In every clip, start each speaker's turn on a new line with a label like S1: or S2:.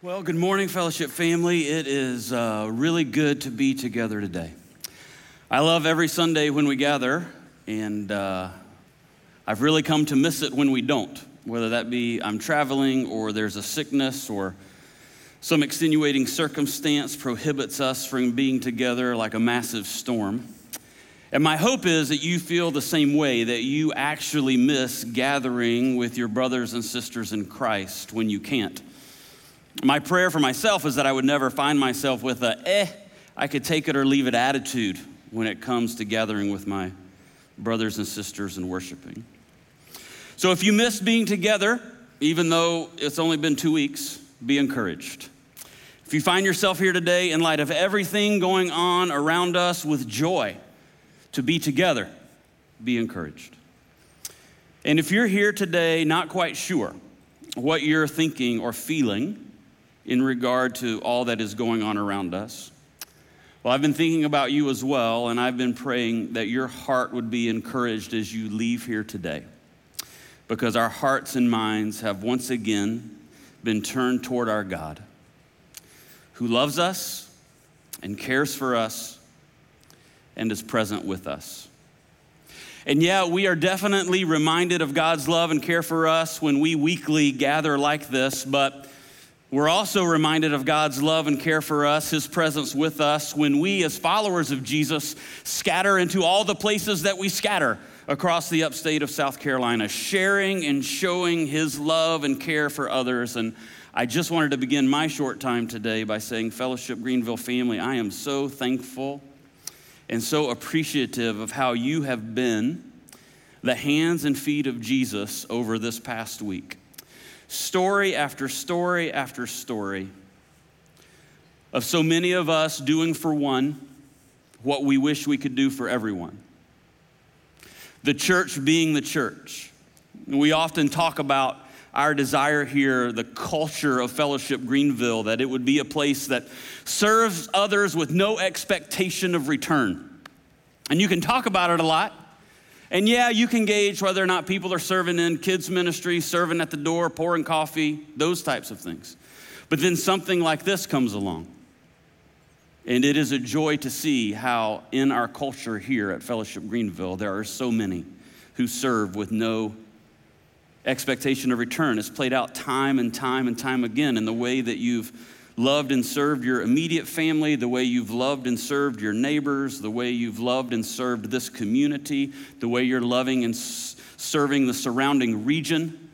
S1: Well, good morning, Fellowship family. It is really good to be together today. I love every Sunday when we gather, and I've really come to miss it when we don't, whether that be I'm traveling or there's a sickness or some extenuating circumstance prohibits us from being together like a massive storm. And my hope is that you feel the same way, that you actually miss gathering with your brothers and sisters in Christ when you can't. My prayer for myself is that I would never find myself with I could take it or leave it attitude when it comes to gathering with my brothers and sisters and worshiping. So if you miss being together, even though it's only been 2 weeks, be encouraged. If you find yourself here today in light of everything going on around us with joy to be together, be encouraged. And if you're here today not quite sure what you're thinking or feeling in regard to all that is going on around us, well, I've been thinking about you as well, and I've been praying that your heart would be encouraged as you leave here today, because our hearts and minds have once again been turned toward our God, who loves us and cares for us and is present with us. And yeah, we are definitely reminded of God's love and care for us when we weekly gather like this, but we're also reminded of God's love and care for us, his presence with us, when we as followers of Jesus scatter into all the places that we scatter across the upstate of South Carolina, sharing and showing his love and care for others. And I just wanted to begin my short time today by saying, Fellowship Greenville family, I am so thankful and so appreciative of how you have been the hands and feet of Jesus over this past week. Story after story after story of so many of us doing for one what we wish we could do for everyone. The church being the church. We often talk about our desire here, the culture of Fellowship Greenville, that it would be a place that serves others with no expectation of return. And you can talk about it a lot. And yeah, you can gauge whether or not people are serving in kids ministry, serving at the door, pouring coffee, those types of things. But then something like this comes along. And it is a joy to see how in our culture here at Fellowship Greenville, there are so many who serve with no expectation of return. It's played out time and time and time again in the way that you've loved and served your immediate family, the way you've loved and served your neighbors, the way you've loved and served this community, the way you're loving and serving the surrounding region.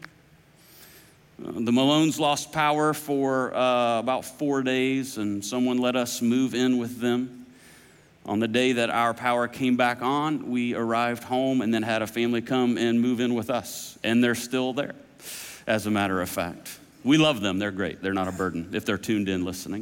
S1: The Malones lost power for about 4 days, and someone let us move in with them. On the day that our power came back on, we arrived home and then had a family come and move in with us, and they're still there, as a matter of fact. We love them. They're great. They're not a burden if they're tuned in listening.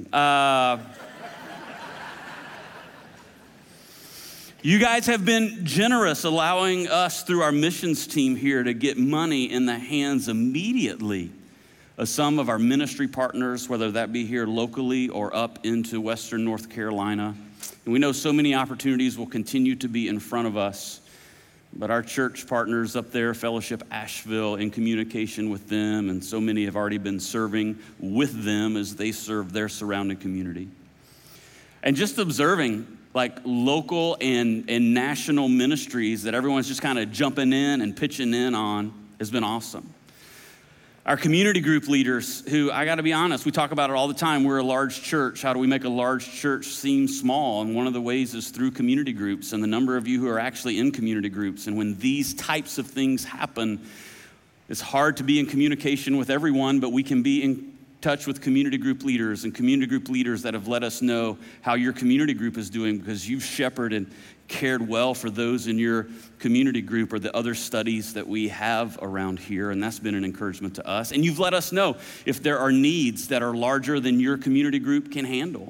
S1: You guys have been generous, allowing us through our missions team here to get money in the hands immediately of some of our ministry partners, whether that be here locally or up into Western North Carolina. And we know so many opportunities will continue to be in front of us. But our church partners up there, Fellowship Asheville, in communication with them, and so many have already been serving with them as they serve their surrounding community. And just observing like local and national ministries that everyone's just kind of jumping in and pitching in on has been awesome. Our community group leaders, who I gotta be honest, we talk about it all the time. We're a large church. How do we make a large church seem small? And one of the ways is through community groups, and the number of you who are actually in community groups. And when these types of things happen, it's hard to be in communication with everyone, but we can be in touch with community group leaders and community group leaders that have let us know how your community group is doing because you've shepherded and cared well for those in your community group or the other studies that we have around here, and that's been an encouragement to us. And you've let us know if there are needs that are larger than your community group can handle.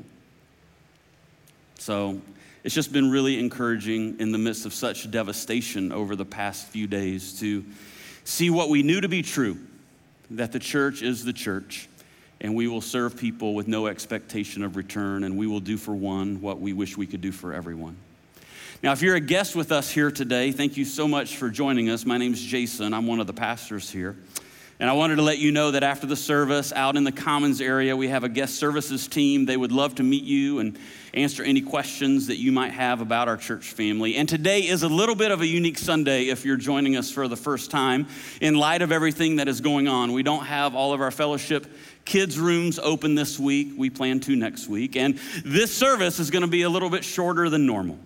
S1: So it's just been really encouraging in the midst of such devastation over the past few days to see what we knew to be true, that the church is the church, and we will serve people with no expectation of return, and we will do for one what we wish we could do for everyone. Now, if you're a guest with us here today, thank you so much for joining us. My name's Jason. I'm one of the pastors here. And I wanted to let you know that after the service, out in the Commons area, we have a guest services team. They would love to meet you and answer any questions that you might have about our church family. And today is a little bit of a unique Sunday if you're joining us for the first time. In light of everything that is going on, we don't have all of our fellowship kids' rooms open this week. We plan to next week. And this service is going to be a little bit shorter than normal.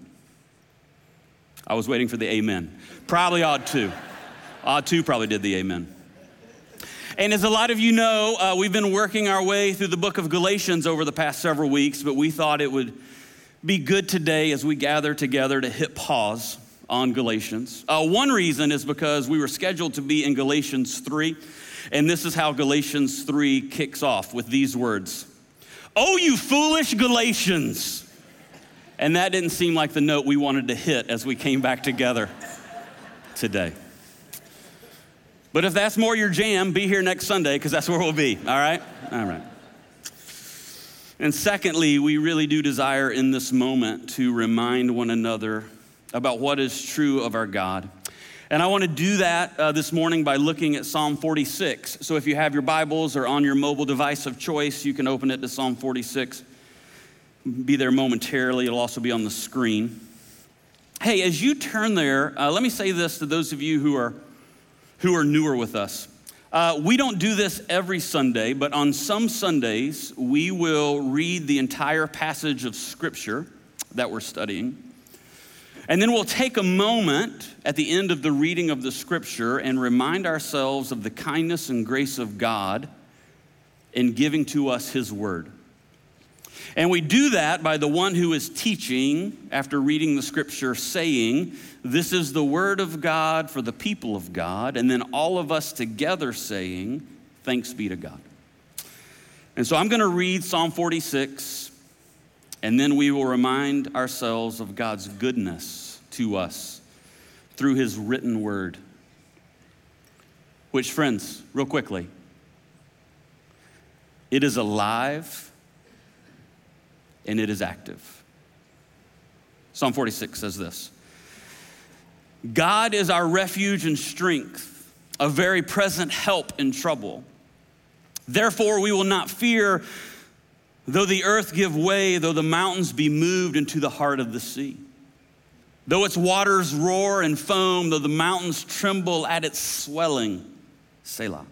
S1: I was waiting for the amen. Probably Odd 2. Odd 2 probably did the amen. And as a lot of you know, we've been working our way through the book of Galatians over the past several weeks, but we thought it would be good today as we gather together to hit pause on Galatians. One reason is because we were scheduled to be in Galatians 3, and this is how Galatians 3 kicks off with these words. "Oh, you foolish Galatians." And that didn't seem like the note we wanted to hit as we came back together today. But if that's more your jam, be here next Sunday, because that's where we'll be, all right? All right. And secondly, we really do desire in this moment to remind one another about what is true of our God. And I want to do that this morning by looking at Psalm 46. So if you have your Bibles or on your mobile device of choice, you can open it to Psalm 46. Be there momentarily. It'll also be on the screen. Hey, as you turn there, let me say this to those of you who are newer with us. We don't do this every Sunday, but on some Sundays, we will read the entire passage of Scripture that we're studying. And then we'll take a moment at the end of the reading of the Scripture and remind ourselves of the kindness and grace of God in giving to us His Word. And we do that by the one who is teaching, after reading the Scripture, saying, "This is the word of God for the people of God," and then all of us together saying, "Thanks be to God." And so I'm going to read Psalm 46, and then we will remind ourselves of God's goodness to us through His written word. Which, friends, real quickly, it is alive and it is active. Psalm 46 says this: "God is our refuge and strength, a very present help in trouble. Therefore we will not fear, though the earth give way, though the mountains be moved into the heart of the sea. Though its waters roar and foam, though the mountains tremble at its swelling. Selah.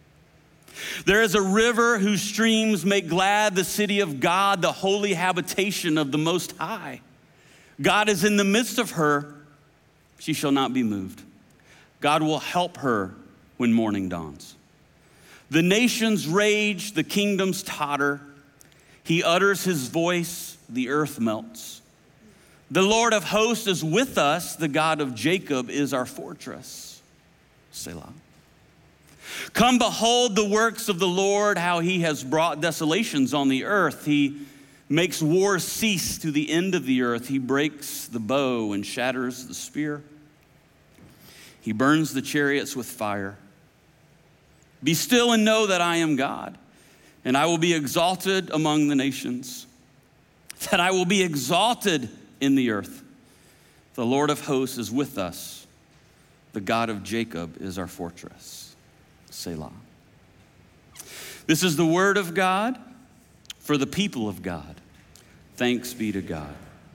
S1: There is a river whose streams make glad the city of God, the holy habitation of the Most High. God is in the midst of her. She shall not be moved. God will help her when morning dawns. The nations rage, the kingdoms totter. He utters his voice, the earth melts. The Lord of hosts is with us. The God of Jacob is our fortress. Selah. Come behold the works of the Lord, how he has brought desolations on the earth. He makes wars cease to the end of the earth. He breaks the bow and shatters the spear. He burns the chariots with fire. Be still and know that I am God, and I will be exalted among the nations, that I will be exalted in the earth. The Lord of hosts is with us. The God of Jacob is our fortress. Selah. This is the word of God for the people of God. Thanks be to God.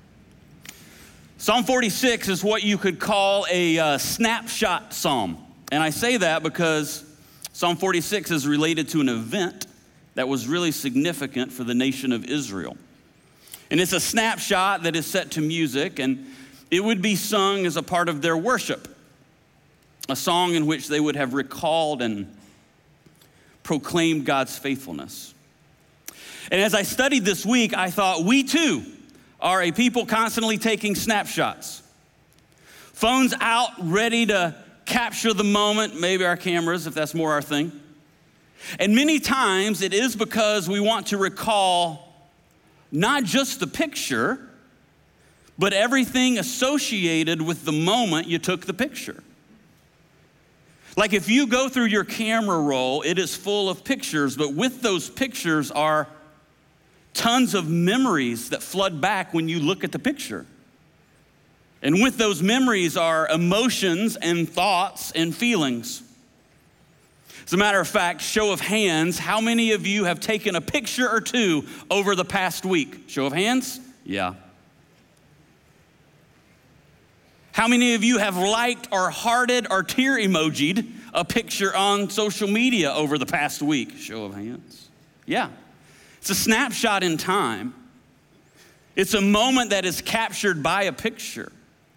S1: Psalm 46 is what you could call a snapshot psalm. And I say that because Psalm 46 is related to an event that was really significant for the nation of Israel. And it's a snapshot that is set to music, and it would be sung as a part of their worship. A song in which they would have recalled and proclaimed God's faithfulness. And as I studied this week, I thought we too are a people constantly taking snapshots. Phones out, ready to capture the moment, maybe our cameras, if that's more our thing. And many times it is because we want to recall not just the picture, but everything associated with the moment you took the picture. Like if you go through your camera roll, it is full of pictures, but with those pictures are tons of memories that flood back when you look at the picture. And with those memories are emotions and thoughts and feelings. As a matter of fact, show of hands, how many of you have taken a picture or two over the past week? Show of hands? Yeah. How many of you have liked or hearted or tear emojied a picture on social media over the past week? Show of hands. Yeah. It's a snapshot in time. It's a moment that is captured by a picture.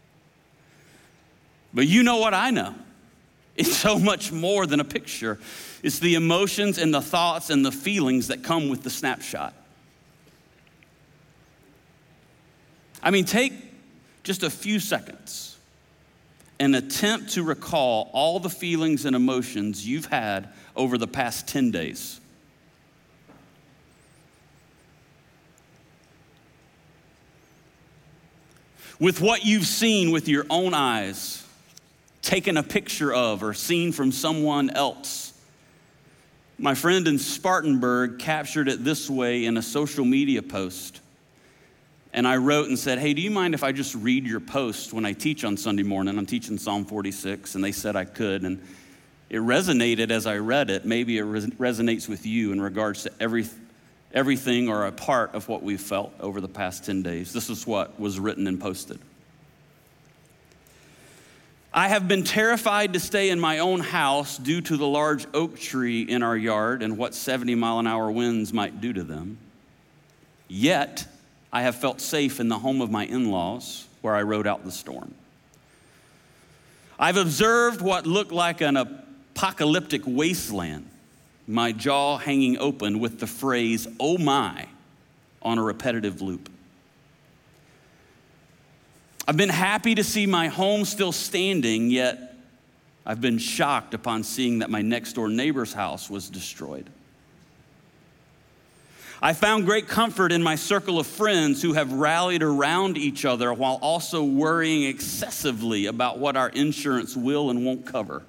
S1: But you know what I know? It's so much more than a picture. It's the emotions and the thoughts and the feelings that come with the snapshot. I mean, take just a few seconds and attempt to recall all the feelings and emotions you've had over the past 10 days. With what you've seen with your own eyes, taken a picture of, or seen from someone else. My friend in Spartanburg captured it this way in a social media post. And I wrote and said, hey, do you mind if I just read your post when I teach on Sunday morning? I'm teaching Psalm 46, and they said I could. And it resonated as I read it. Maybe it resonates with you in regards to everything or a part of what we've felt over the past 10 days. This is what was written and posted. I have been terrified to stay in my own house due to the large oak tree in our yard and what 70-mile-an-hour winds might do to them. Yet, I have felt safe in the home of my in-laws where I rode out the storm. I've observed what looked like an apocalyptic wasteland, my jaw hanging open with the phrase, "oh my," on a repetitive loop. I've been happy to see my home still standing, yet I've been shocked upon seeing that my next door neighbor's house was destroyed. I found great comfort in my circle of friends who have rallied around each other while also worrying excessively about what our insurance will and won't cover.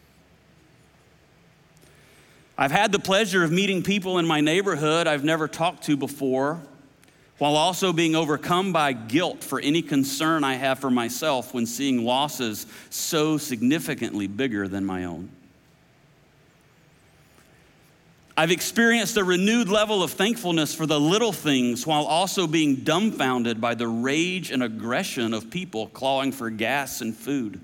S1: I've had the pleasure of meeting people in my neighborhood I've never talked to before, while also being overcome by guilt for any concern I have for myself when seeing losses so significantly bigger than my own. I've experienced a renewed level of thankfulness for the little things while also being dumbfounded by the rage and aggression of people clawing for gas and food.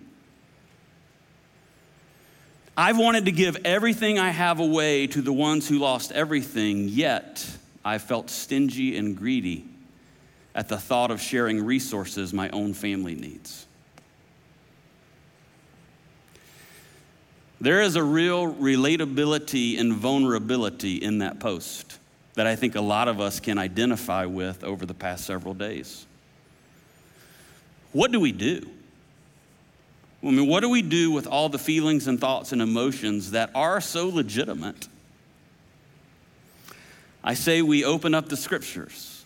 S1: I've wanted to give everything I have away to the ones who lost everything, yet I felt stingy and greedy at the thought of sharing resources my own family needs. There is a real relatability and vulnerability in that post that I think a lot of us can identify with over the past several days. What do we do? I mean, what do we do with all the feelings and thoughts and emotions that are so legitimate? I say we open up the scriptures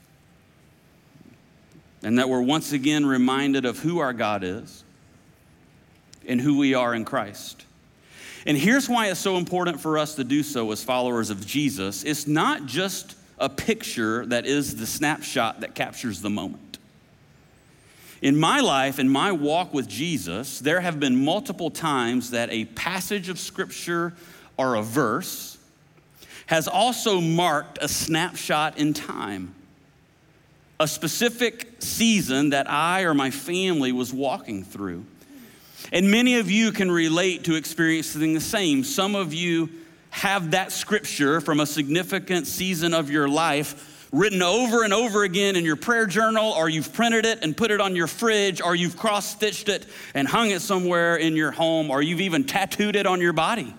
S1: and that we're once again reminded of who our God is and who we are in Christ. And here's why it's so important for us to do so as followers of Jesus. It's not just a picture that is the snapshot that captures the moment. In my life, in my walk with Jesus, there have been multiple times that a passage of scripture or a verse has also marked a snapshot in time, a specific season that I or my family was walking through. And many of you can relate to experiencing the same. Some of you have that scripture from a significant season of your life written over and over again in your prayer journal, or you've printed it and put it on your fridge, or you've cross-stitched it and hung it somewhere in your home, or you've even tattooed it on your body.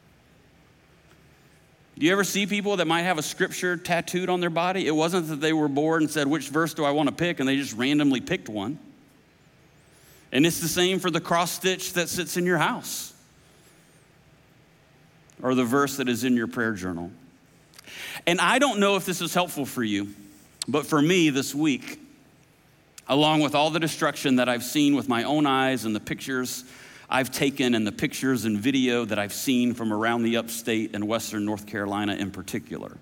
S1: Do you ever see people that might have a scripture tattooed on their body? It wasn't that they were bored and said, which verse do I want to pick? And they just randomly picked one. And it's the same for the cross-stitch that sits in your house, or the verse that is in your prayer journal. And I don't know if this is helpful for you, but for me this week, along with all the destruction that I've seen with my own eyes and the pictures I've taken and the pictures and video that I've seen from around the upstate and western North Carolina in particular,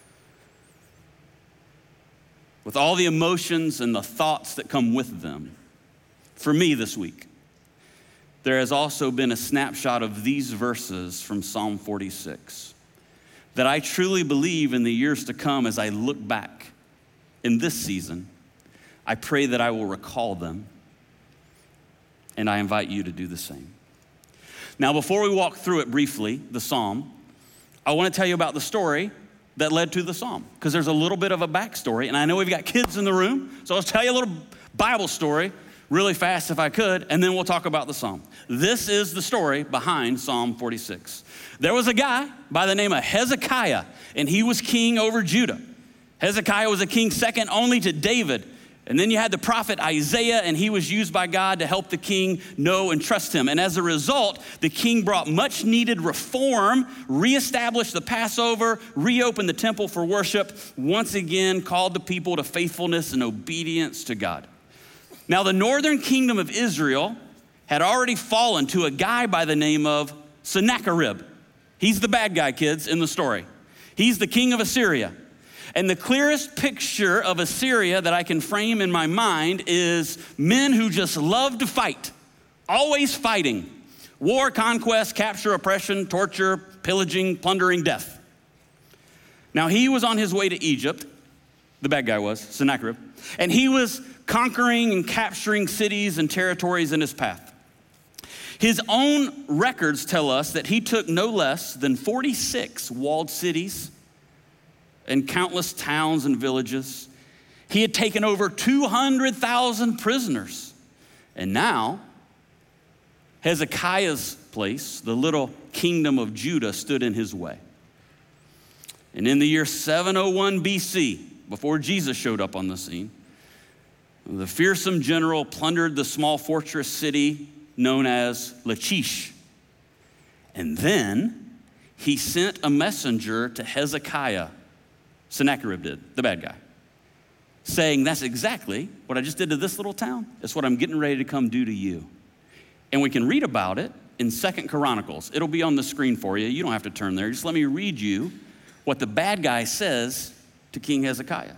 S1: with all the emotions and the thoughts that come with them, for me this week, there has also been a snapshot of these verses from Psalm 46 that I truly believe in the years to come as I look back in this season, I pray that I will recall them, and I invite you to do the same. Now, before we walk through it briefly, the psalm, I want to tell you about the story that led to the psalm, because there's a little bit of a backstory, and I know we've got kids in the room, so I'll tell you a little Bible story really fast if I could, and then we'll talk about the psalm. This is the story behind Psalm 46. There was a guy by the name of Hezekiah, and he was king over Judah. Hezekiah was a king second only to David. And then you had the prophet Isaiah, and he was used by God to help the king know and trust him. And as a result, the king brought much needed reform, reestablished the Passover, reopened the temple for worship, once again called the people to faithfulness and obedience to God. Now, the northern kingdom of Israel had already fallen to a guy by the name of Sennacherib. He's the bad guy, kids, in the story. He's the king of Assyria. And the clearest picture of Assyria that I can frame in my mind is men who just love to fight, always fighting. War, conquest, capture, oppression, torture, pillaging, plundering, death. Now, he was on his way to Egypt, the bad guy was, Sennacherib, and he was conquering and capturing cities and territories in his path. His own records tell us that he took no less than 46 walled cities and countless towns and villages. He had taken over 200,000 prisoners. And now, Hezekiah's place, the little kingdom of Judah, stood in his way. And in the year 701 BC, before Jesus showed up on the scene, the fearsome general plundered the small fortress city known as Lachish. And then he sent a messenger to Hezekiah, Sennacherib did, the bad guy, saying, that's exactly what I just did to this little town. It's what I'm getting ready to come do to you. And we can read about it in 2 Chronicles. It'll be on the screen for you. You don't have to turn there. Just let me read you what the bad guy says to King Hezekiah.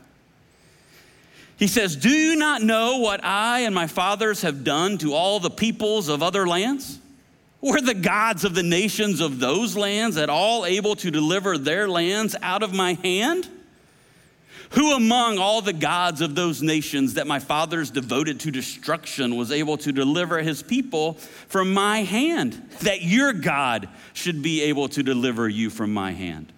S1: He says, do you not know what I and my fathers have done to all the peoples of other lands? Were the gods of the nations of those lands at all able to deliver their lands out of my hand? Who among all the gods of those nations that my fathers devoted to destruction was able to deliver his people from my hand, that your God should be able to deliver you from my hand?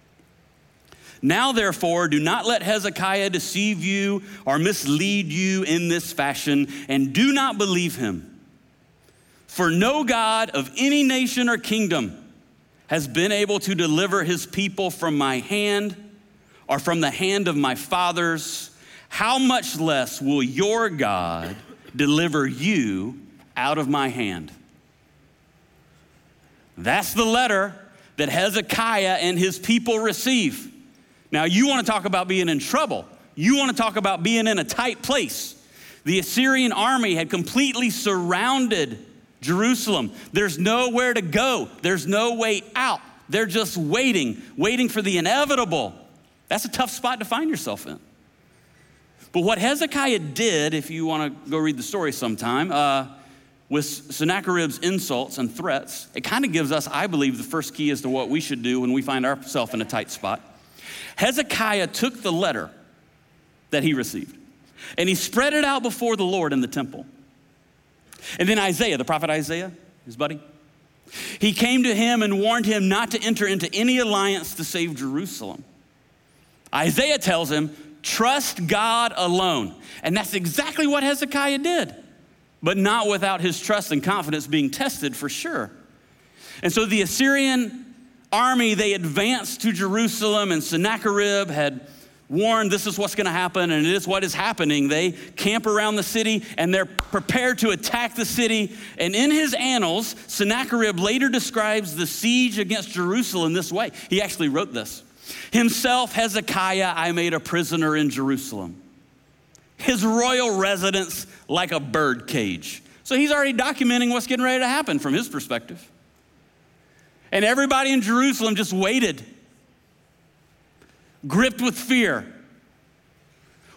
S1: Now, therefore, do not let Hezekiah deceive you or mislead you in this fashion, and do not believe him. For no God of any nation or kingdom has been able to deliver his people from my hand or from the hand of my fathers. How much less will your God deliver you out of my hand? That's the letter that Hezekiah and his people receive. Now, you want to talk about being in trouble. You want to talk about being in a tight place. The Assyrian army had completely surrounded Jerusalem. There's nowhere to go. There's no way out. They're just waiting for the inevitable. That's a tough spot to find yourself in. But what Hezekiah did, if you want to go read the story sometime, with Sennacherib's insults and threats, it kind of gives us, I believe, the first key as to what we should do when we find ourselves in a tight spot. Hezekiah took the letter that he received, and he spread it out before the Lord in the temple. And then Isaiah, the prophet Isaiah, his buddy, he came to him and warned him not to enter into any alliance to save Jerusalem. Isaiah tells him, trust God alone. And that's exactly what Hezekiah did, but not without his trust and confidence being tested for sure. And so the Assyrian army, they advanced to Jerusalem, and Sennacherib had warned this is what's going to happen, and it is what is happening. They camp around the city, and they're prepared to attack the city. And in his annals, Sennacherib later describes the siege against Jerusalem this way. He actually wrote this. Himself, Hezekiah, I made a prisoner in Jerusalem, his royal residence like a bird cage. So he's already documenting what's getting ready to happen from his perspective. And everybody in Jerusalem just waited, gripped with fear,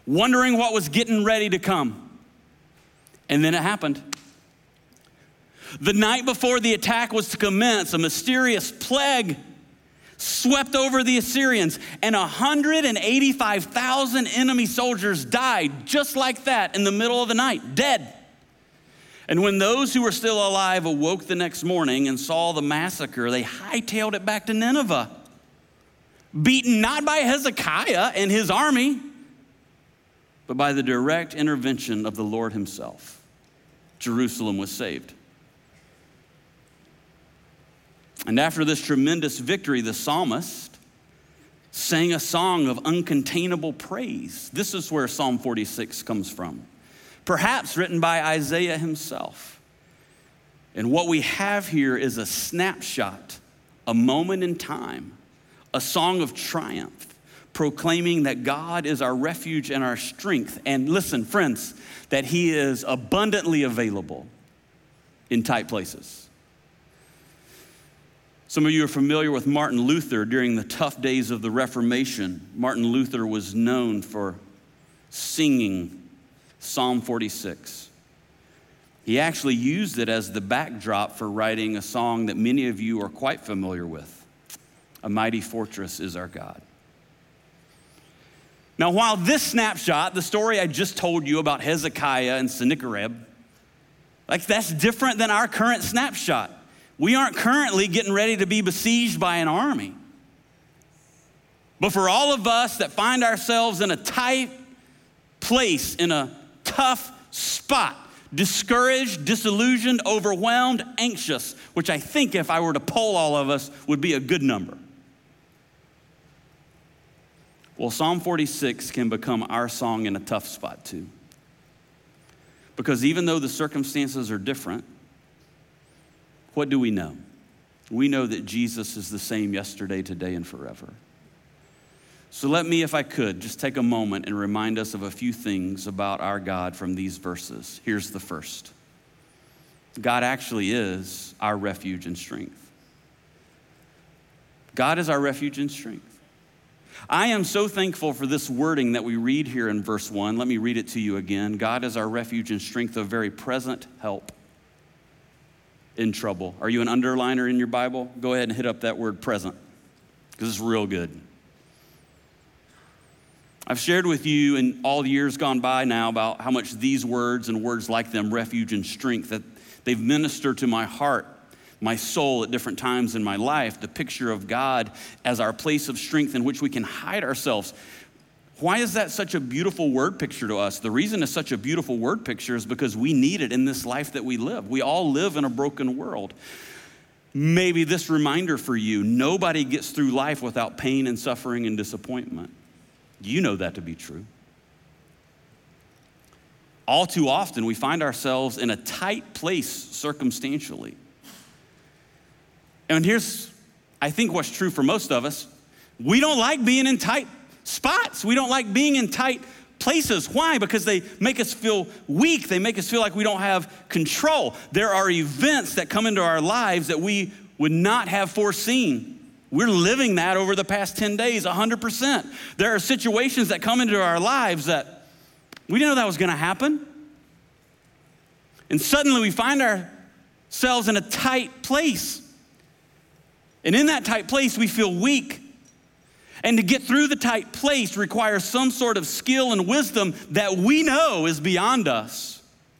S1: wondering what was getting ready to come. And then it happened. The night before the attack was to commence, a mysterious plague swept over the Assyrians, and 185,000 enemy soldiers died just like that in the middle of the night, dead. And when those who were still alive awoke the next morning and saw the massacre, they hightailed it back to Nineveh, beaten not by Hezekiah and his army, but by the direct intervention of the Lord himself. Jerusalem was saved. And after this tremendous victory, the psalmist sang a song of uncontainable praise. This is where Psalm 46 comes from, perhaps written by Isaiah himself. And what we have here is a snapshot, a moment in time, a song of triumph, proclaiming that God is our refuge and our strength. And listen, friends, that he is abundantly available in tight places. Some of you are familiar with Martin Luther. During the tough days of the Reformation, Martin Luther was known for singing Psalm 46. He actually used it as the backdrop for writing a song that many of you are quite familiar with. A mighty fortress is our God. Now, while this snapshot, the story I just told you about Hezekiah and Sennacherib, that's different than our current snapshot. We aren't currently getting ready to be besieged by an army. But for all of us that find ourselves in a tight place, in a tough spot, discouraged, disillusioned, overwhelmed, anxious, which I think if I were to poll all of us would be a good number. Well, Psalm 46 can become our song in a tough spot too. Because even though the circumstances are different, what do we know? We know that Jesus is the same yesterday, today, and forever. So let me, if I could, just take a moment and remind us of a few things about our God from these verses. Here's the first. God actually is our refuge and strength. God is our refuge and strength. I am so thankful for this wording that we read here in verse 1. Let me read it to you again. God is our refuge and strength, a very present help in trouble. Are you an underliner in your Bible? Go ahead and hit up that word present, because it's real good. I've shared with you in all the years gone by now about how much these words and words like them, refuge and strength, that they've ministered to my heart, my soul at different times in my life, the picture of God as our place of strength in which we can hide ourselves. Why is that such a beautiful word picture to us? The reason it's such a beautiful word picture is because we need it in this life that we live. We all live in a broken world. Maybe this reminder for you, nobody gets through life without pain and suffering and disappointment. You know that to be true. All too often, we find ourselves in a tight place circumstantially. And here's, I think, what's true for most of us. We don't like being in tight spots. We don't like being in tight places. Why? Because they make us feel weak. They make us feel like we don't have control. There are events that come into our lives that we would not have foreseen. We're living that over the past 10 days, 100%. There are situations that come into our lives that we didn't know that was going to happen. And suddenly we find ourselves in a tight place. And in that tight place, we feel weak. And to get through the tight place requires some sort of skill and wisdom that we know is beyond us.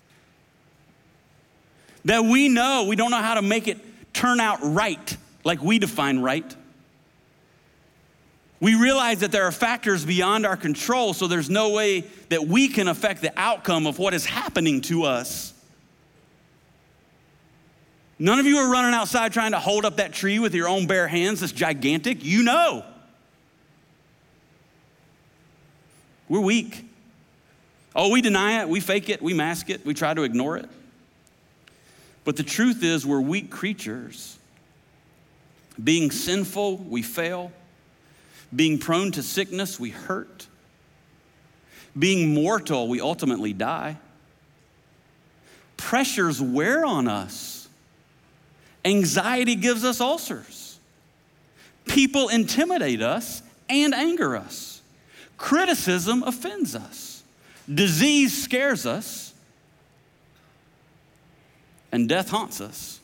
S1: That we know we don't know how to make it turn out right, like we define right. We realize that there are factors beyond our control, so there's no way that we can affect the outcome of what is happening to us. None of you are running outside trying to hold up that tree with your own bare hands that's gigantic. You know. We're weak. Oh, we deny it, we fake it, we mask it, we try to ignore it. But the truth is we're weak creatures. Being sinful, we fail. Being prone to sickness, we hurt. Being mortal, we ultimately die. Pressures wear on us. Anxiety gives us ulcers. People intimidate us and anger us. Criticism offends us. Disease scares us. and death haunts us.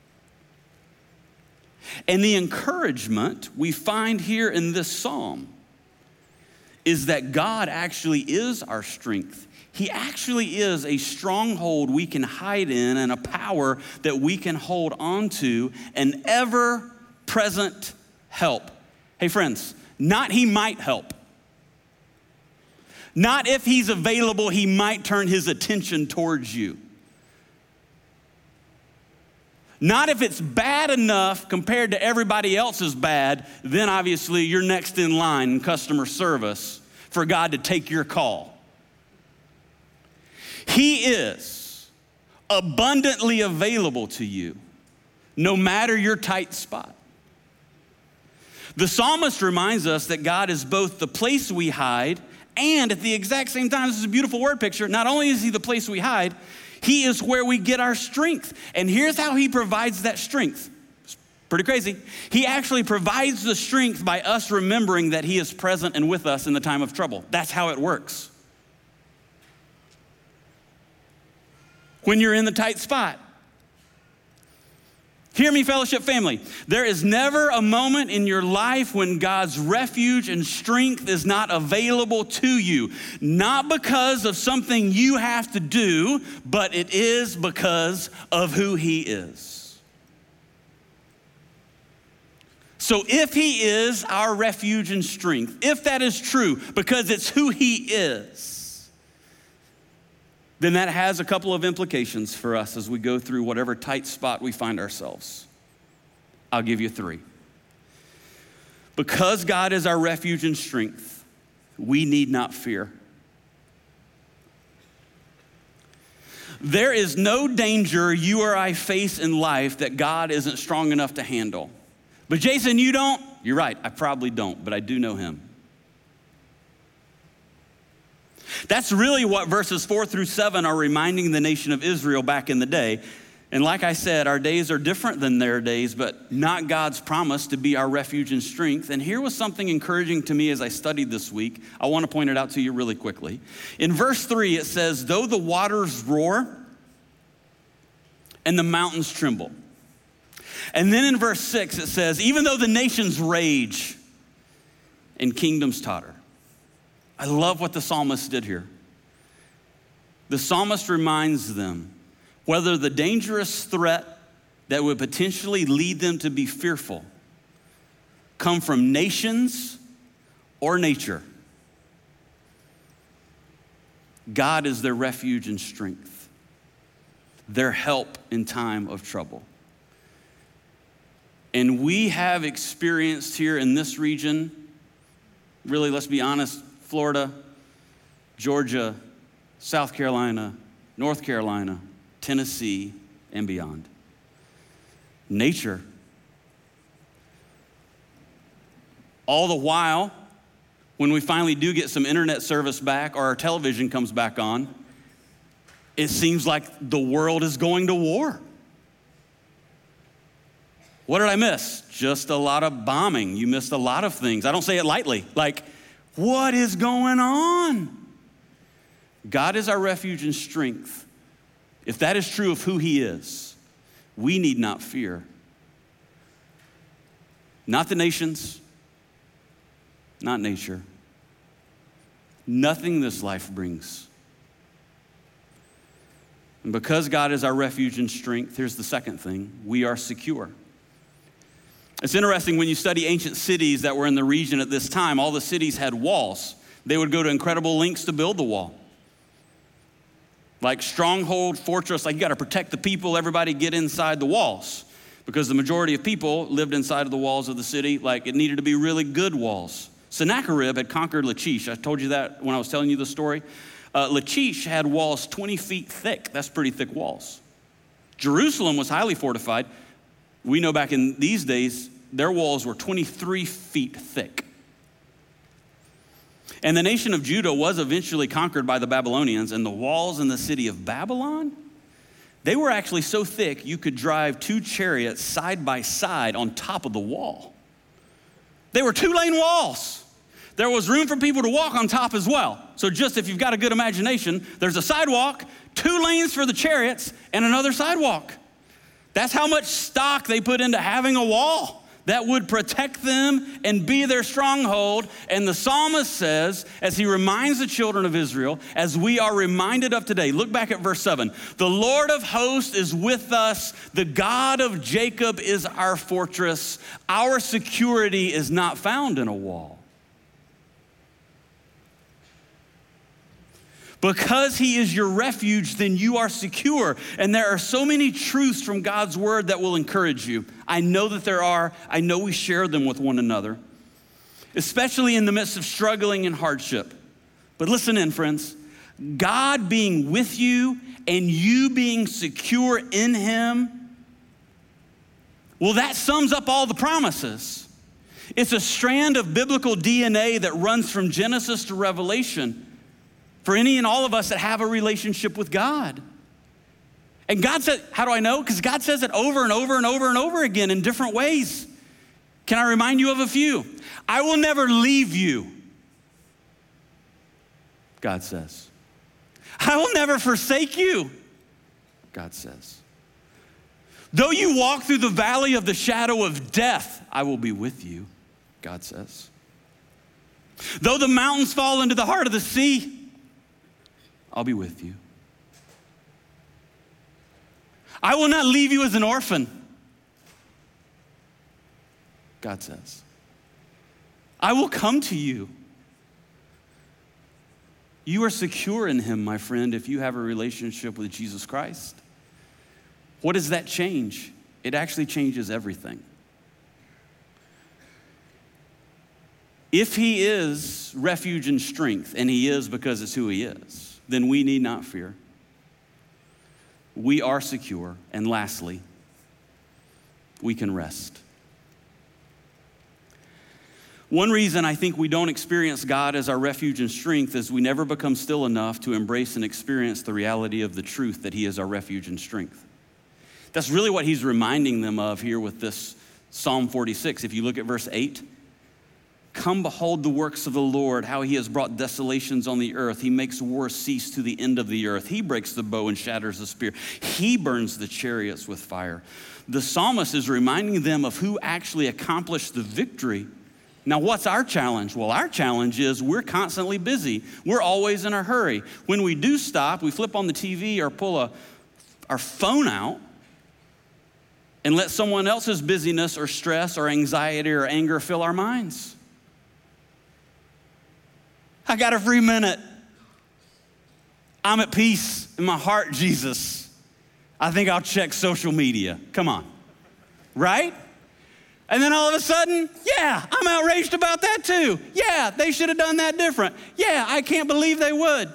S1: And the encouragement we find here in this psalm is that God actually is our strength. He actually is a stronghold we can hide in and a power that we can hold on to, an ever-present help. Hey friends, not he might help. Not if he's available, he might turn his attention towards you. Not if it's bad enough compared to everybody else's bad, then obviously you're next in line in customer service for God to take your call. He is abundantly available to you, no matter your tight spot. The psalmist reminds us that God is both the place we hide and at the exact same time, this is a beautiful word picture, not only is he the place we hide, he is where we get our strength. And here's how he provides that strength. It's pretty crazy. He actually provides the strength by us remembering that he is present and with us in the time of trouble. That's how it works. When you're in the tight spot. Hear me, fellowship family. There is never a moment in your life when God's refuge and strength is not available to you. Not because of something you have to do, but it is because of who he is. So if he is our refuge and strength, if that is true, because it's who he is, then that has a couple of implications for us as we go through whatever tight spot we find ourselves. I'll give you 3. Because God is our refuge and strength, we need not fear. There is no danger you or I face in life that God isn't strong enough to handle. But Jason, you don't? You're right, I probably don't, but I do know him. That's really what verses 4 through 7 are reminding the nation of Israel back in the day. And like I said, our days are different than their days, but not God's promise to be our refuge and strength. And here was something encouraging to me as I studied this week. I want to point it out to you really quickly. In verse 3, it says, though the waters roar and the mountains tremble. And then in verse 6, it says, even though the nations rage and kingdoms totter. I love what the psalmist did here. The psalmist reminds them whether the dangerous threat that would potentially lead them to be fearful come from nations or nature, God is their refuge and strength, their help in time of trouble. And we have experienced here in this region, really, let's be honest, Florida, Georgia, South Carolina, North Carolina, Tennessee, and beyond. Nature. All the while, when we finally do get some internet service back or our television comes back on, it seems like the world is going to war. What did I miss? Just a lot of bombing. You missed a lot of things. I don't say it lightly. Like, what is going on? God is our refuge and strength. If that is true of who he is, we need not fear. Not the nations, not nature. Nothing this life brings. And because God is our refuge and strength, here's the second thing, we are secure. It's interesting when you study ancient cities that were in the region at this time, all the cities had walls. They would go to incredible lengths to build the wall. Like stronghold, fortress, like you got to protect the people, everybody get inside the walls. Because the majority of people lived inside of the walls of the city, like it needed to be really good walls. Sennacherib had conquered Lachish. I told you that when I was telling you the story. Lachish had walls 20 feet thick. That's pretty thick walls. Jerusalem was highly fortified. We know back in these days, their walls were 23 feet thick. And the nation of Judah was eventually conquered by the Babylonians, and the walls in the city of Babylon, they were actually so thick you could drive 2 chariots side by side on top of the wall. They were 2-lane walls. There was room for people to walk on top as well. So just if you've got a good imagination, there's a sidewalk, 2 lanes for the chariots, and another sidewalk. That's how much stock they put into having a wall that would protect them and be their stronghold. And the psalmist says, as he reminds the children of Israel, as we are reminded of today, look back at verse 7. The Lord of hosts is with us. The God of Jacob is our fortress. Our security is not found in a wall. Because he is your refuge, then you are secure. And there are so many truths from God's word that will encourage you. I know that there are. I know we share them with one another, especially in the midst of struggling and hardship. But listen in, friends. God being with you and you being secure in him, well, that sums up all the promises. It's a strand of biblical DNA that runs from Genesis to Revelation for any and all of us that have a relationship with God. And God said, how do I know? Because God says it over and over and over and over again in different ways. Can I remind you of a few? I will never leave you, God says. I will never forsake you, God says. Though you walk through the valley of the shadow of death, I will be with you, God says. Though the mountains fall into the heart of the sea, I'll be with you. I will not leave you as an orphan, God says. I will come to you. You are secure in him, my friend, if you have a relationship with Jesus Christ. What does that change? It actually changes everything. If he is refuge and strength, and he is because it's who he is, then we need not fear. We are secure. And lastly, we can rest. One reason I think we don't experience God as our refuge and strength is we never become still enough to embrace and experience the reality of the truth that he is our refuge and strength. That's really what he's reminding them of here with this Psalm 46. If you look at verse 8, come behold the works of the Lord, how he has brought desolations on the earth. He makes war cease to the end of the earth. He breaks the bow and shatters the spear. He burns the chariots with fire. The psalmist is reminding them of who actually accomplished the victory. Now, what's our challenge? Well, our challenge is we're constantly busy. We're always in a hurry. When we do stop, we flip on the TV or pull our phone out and let someone else's busyness or stress or anxiety or anger fill our minds. I got a free minute. I'm at peace in my heart, Jesus. I think I'll check social media. Come on, right? And then all of a sudden, yeah, I'm outraged about that too. Yeah, they should have done that different. Yeah, I can't believe they would.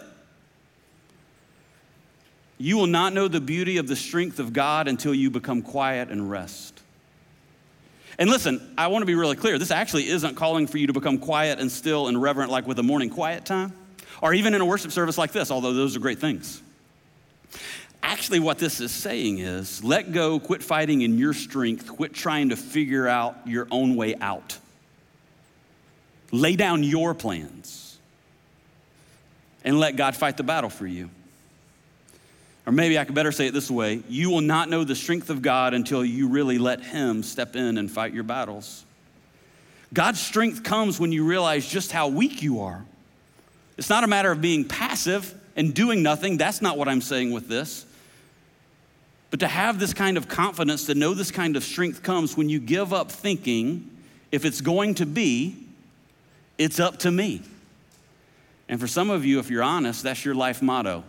S1: You will not know the beauty of the strength of God until you become quiet and rest. And listen, I want to be really clear. This actually isn't calling for you to become quiet and still and reverent like with a morning quiet time, or even in a worship service like this, although those are great things. Actually, what this is saying is let go, quit fighting in your strength, quit trying to figure out your own way out. Lay down your plans and let God fight the battle for you. Or maybe I could better say it this way. You will not know the strength of God until you really let him step in and fight your battles. God's strength comes when you realize just how weak you are. It's not a matter of being passive and doing nothing. That's not what I'm saying with this. But to have this kind of confidence, to know this kind of strength comes when you give up thinking, if it's going to be, it's up to me. And for some of you, if you're honest, that's your life motto.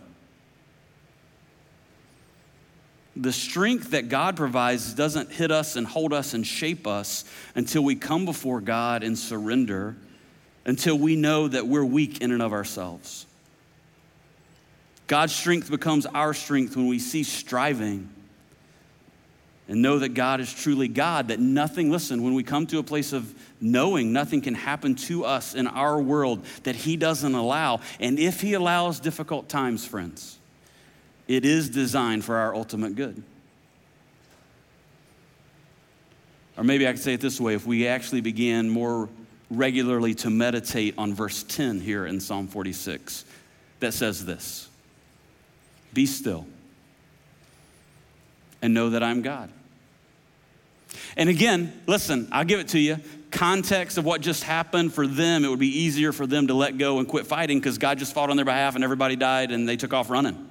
S1: The strength that God provides doesn't hit us and hold us and shape us until we come before God and surrender, until we know that we're weak in and of ourselves. God's strength becomes our strength when we cease striving and know that God is truly God, that nothing, listen, when we come to a place of knowing nothing can happen to us in our world that he doesn't allow. And if he allows difficult times, friends, it is designed for our ultimate good. Or maybe I could say it this way, if we actually began more regularly to meditate on verse 10 here in Psalm 46, that says this: be still and know that I'm God. And again, listen, I'll give it to you. Context of what just happened for them, it would be easier for them to let go and quit fighting because God just fought on their behalf and everybody died and they took off running.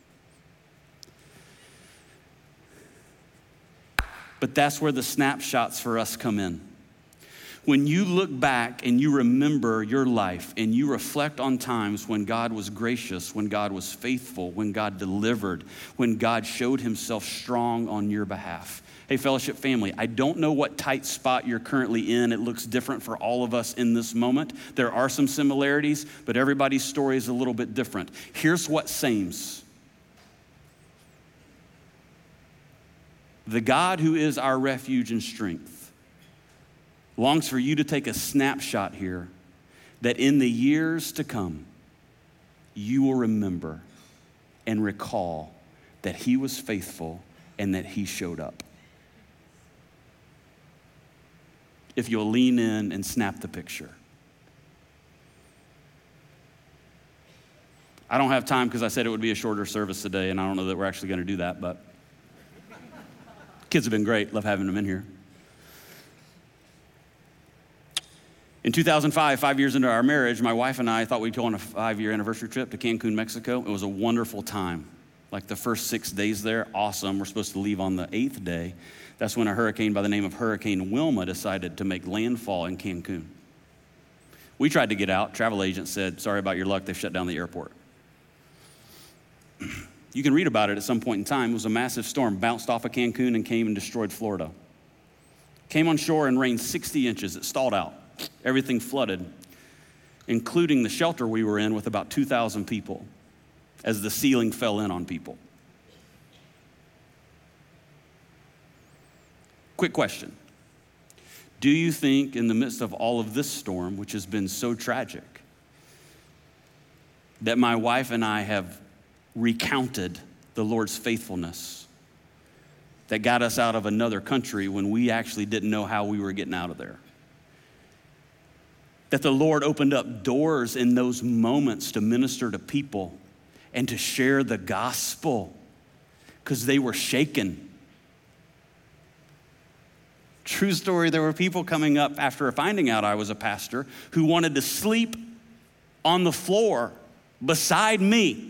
S1: But that's where the snapshots for us come in. When you look back and you remember your life and you reflect on times when God was gracious, when God was faithful, when God delivered, when God showed himself strong on your behalf. Hey, Fellowship family, I don't know what tight spot you're currently in. It looks different for all of us in this moment. There are some similarities, but everybody's story is a little bit different. Here's what seems. The God who is our refuge and strength longs for you to take a snapshot here that in the years to come, you will remember and recall that he was faithful and that he showed up. If you'll lean in and snap the picture. I don't have time because I said it would be a shorter service today, and I don't know that we're actually going to do that, but kids have been great. Love having them in here. In 2005, 5 years into our marriage, my wife and I thought we'd go on a 5-year anniversary trip to Cancun, Mexico. It was a wonderful time. Like the first 6 days there, awesome. We're supposed to leave on the 8th day. That's when a hurricane by the name of Hurricane Wilma decided to make landfall in Cancun. We tried to get out. Travel agent said, sorry about your luck, they've shut down the airport. You can read about it at some point in time. It was a massive storm, bounced off of Cancun and came and destroyed Florida. Came on shore and rained 60 inches. It stalled out. Everything flooded, including the shelter we were in with about 2,000 people as the ceiling fell in on people. Quick question. Do you think in the midst of all of this storm, which has been so tragic, that my wife and I have recounted the Lord's faithfulness that got us out of another country when we actually didn't know how we were getting out of there? That the Lord opened up doors in those moments to minister to people and to share the gospel because they were shaken. True story, there were people coming up after finding out I was a pastor who wanted to sleep on the floor beside me.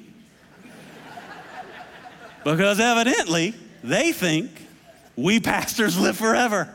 S1: Because evidently, they think we pastors live forever.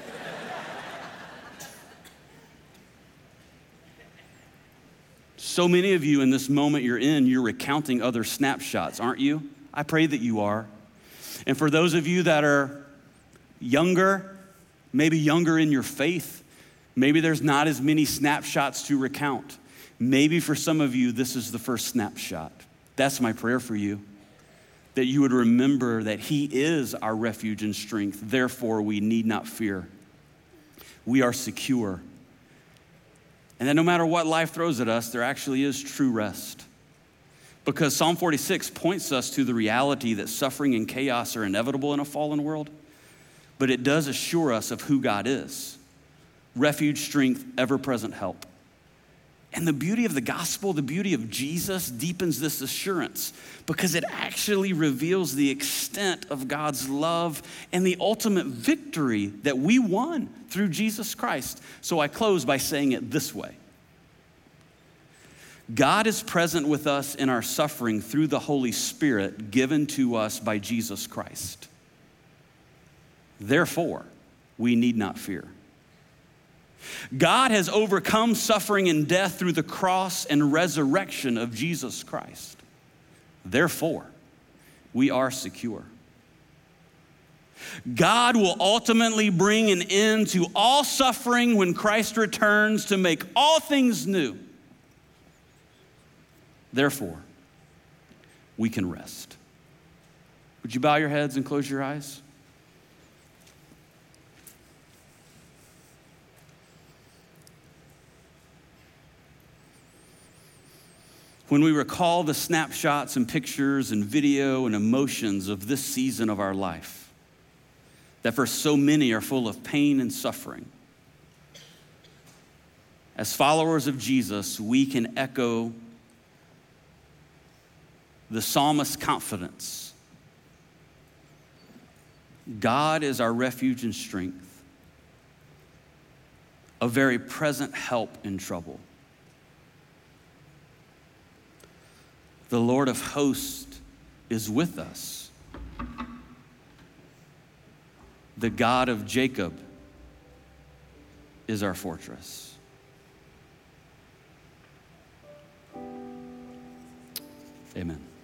S1: So many of you in this moment you're recounting other snapshots, aren't you? I pray that you are. And for those of you that are younger, maybe younger in your faith, maybe there's not as many snapshots to recount. Maybe for some of you, this is the first snapshot. That's my prayer for you, that you would remember that he is our refuge and strength. Therefore, we need not fear. We are secure. And that no matter what life throws at us, there actually is true rest. Because Psalm 46 points us to the reality that suffering and chaos are inevitable in a fallen world, but it does assure us of who God is. Refuge, strength, ever-present help. And the beauty of the gospel, the beauty of Jesus deepens this assurance because it actually reveals the extent of God's love and the ultimate victory that we won through Jesus Christ. So I close by saying it this way. God is present with us in our suffering through the Holy Spirit given to us by Jesus Christ. Therefore, we need not fear. God has overcome suffering and death through the cross and resurrection of Jesus Christ. Therefore, we are secure. God will ultimately bring an end to all suffering when Christ returns to make all things new. Therefore, we can rest. Would you bow your heads and close your eyes? When we recall the snapshots and pictures and video and emotions of this season of our life, that for so many are full of pain and suffering, as followers of Jesus, we can echo the psalmist's confidence God is our refuge and strength, a very present help in trouble. The Lord of hosts is with us. The God of Jacob is our fortress. Amen.